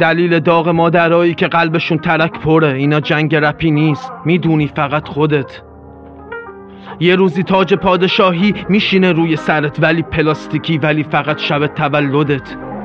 دلیل داغ مادرایی که قلبشون ترک پره. اینا جنگ رپی نیست، میدونی فقط خودت. یه روزی تاج پادشاهی میشینه روی سرت، ولی پلاستیکی، ولی فقط شب تولدت.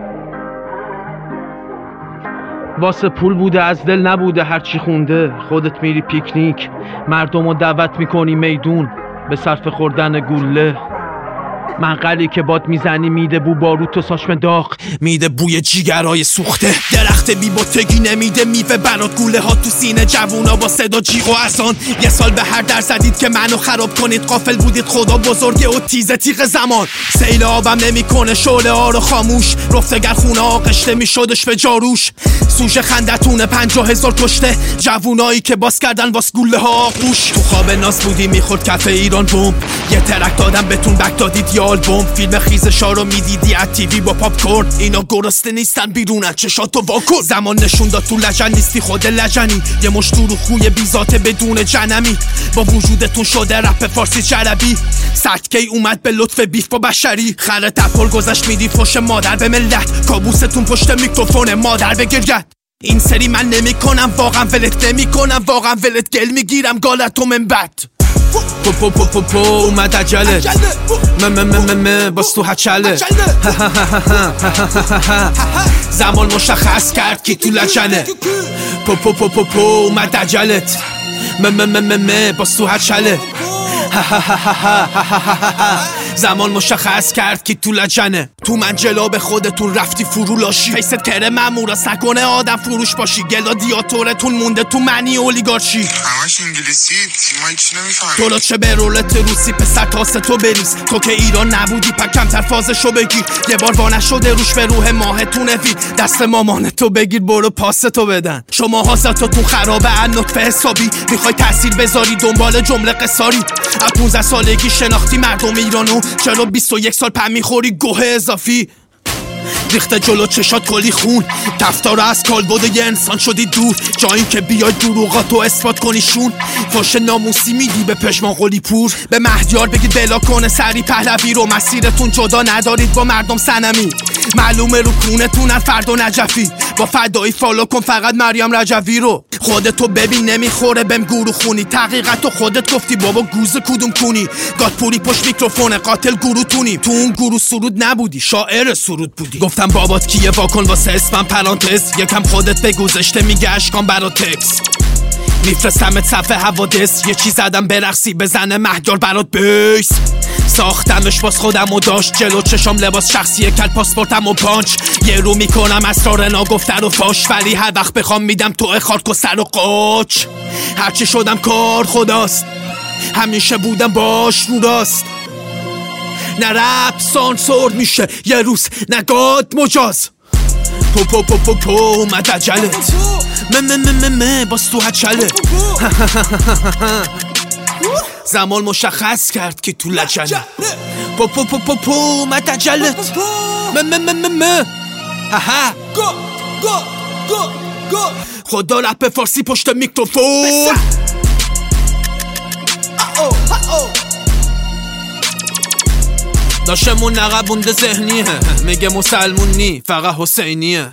واسه پول بوده، از دل نبوده، هرچی خونده. خودت میری پیکنیک، مردم رو دعوت میکنی میدون به صرف خوردن گوله. منقلی که باد میزنی میده بو باروت و ساشم داغ، میده بوی جیگرای سوخته. درخت بی بوتگی نمیده میوه برات، گوله ها تو سینه جوونا با صدا جیغ و اذان. یه سال به هر در زدید که منو خراب کنید، غافل بودید خدا بزرگه و تیزه تیغ زمان. سیل آبم نمیکنه شعله ها رو خاموش، رفتگر خونه ها قشته میشدش به جاروش. سوژه خندتونه 50,000 کشته، جوونایی که باز کردن واس گوله ها قوش. تو خواب ناز بودی میخورد کف ایران بوم، یه ترک دادم بهتون بک دادید یا آلبوم. فیلم خیزشا رو میدیدی از تیوی با پاپ کورن، اینا گرسنه نیستن بیرونن چشاتو واکن. زمان نشون داد تو لجن نیستی خود لجنی، یه مشت رو خوی بیزاته بدون جنمی. با وجودتون شده رپ فارسی جربی، سرککی اومد به لطف بیف با بشری. خره تپل گذشت میدی فوش مادر به ملت، کابوستون پشت میکروفون مادر بگرگد. این سری من نمی کنم واقعا ولت، نمی کنم واقعا ولت، گل میگیرم گالتو من بد. پو پو پو پو پو اومد عجله، باز تو هچله. زمان مشخص کرد کی تو لجنه. پو پو پو پو پو اومد عجلت، باز تو هچله. زمان مشخص کرد کی تو لجنه. تو منجلا به خودتون رفتی فرو لاشی، فیست کره مامورا سکنه آدم فروش باشی. گلادیاتورتون مونده تو معنی اولیگارشی، همش انگلیسی، ما هیچ نمیفهمیم. تو چه به رولت روسی پسر تاسه تو بریز. تو که ایران نبودی پا کمتر فازشو بگیر. یه بار وانه شده روش به روح ماهتون وید، دست مامانتو بگیر برو پاستو بدن. شما حاضرتون خرابه ان نطفه حسابی، میخوای تاثیر بذاری دنبال جمله قصاری. از 15 سالگی شناختی مردم ایرانو، چرا 21 سال پم میخوری گوه اضافی؟ ریخته جلو چشات کلی خون، دفتر از کالبد یه انسان شدی دور. جایی که بیای دروغاتو اثبات کنی شون، فاش ناموسی میدی به پشمان قلی پور. به مهدیار بگید بلا کنه سری پهلوی رو، مسیرتون جدا ندارید با مردم سنمی. معلومه رو کونتونن فرد و نجفی، با فدایی فالو کن فقط مریم رجوی رو. خودتو ببین نمیخوره بهم گورو خونی، تحقیقتو خودت گفتی بابا گوز کدوم کونی. گادپوری پشت میکروفون قاتل گورو تونی، تو اون گورو سرود نبودی شاعر سرود بودی. گفتم بابات کیه واکن واسه اسمم پرانتز، یکم خودت بگو زشته میگه اشکام برا تکس. میفرستمت صفحه حوادث، یه چی زدم برقصی بزنه مهدیار برات بیس. ساختمش باز خودم و داشت، جلو چشام لباس شخصیه کل پاسپورتم و پانچ. یه رو میکنم اسرار ناگفته رو فاش، ولی هر وقت بخوام میدم تو خارک و سر و قاچ. هرچی شدم کار خداست، همیشه بودم باش رو راست. نه رپ سانسور میشه یه روز، نگاد مجاز. پو پو پو پو پو اومد عجلت، باز تو هچله. زمان مشخص کرد که تو لجنه. پو پو پو پو پو اومد عجلت، خدا رپ فارسی پشت میکروفون. داشمون نقبونده ذهنیه، میگه مسلمون نی فقط حسینیه.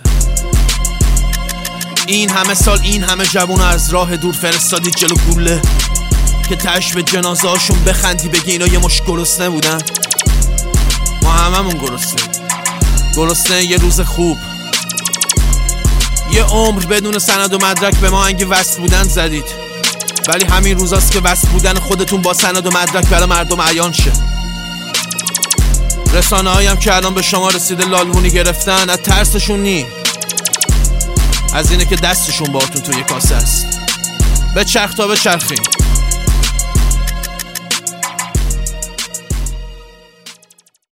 این همه سال این همه جوون از راه دور فرستادی جلو گوله، که تش به جنازه هاشون بخندی بگی اینا یه مش گرسنه بودن. ما هممون گرسنه یه روز خوب. یه عمر بدون سند و مدرک به ما انگی وصل بودن زدید، ولی همین روزاست که وصل بودن خودتون با سند و مدرک برای مردم عیان شه. رسانه هایم که الان به شما رسیده لالهونی گرفتن، از ترسشون نی، از اینه که دستشون باهاتون توی کاسه است. بچرخ تا بچرخین.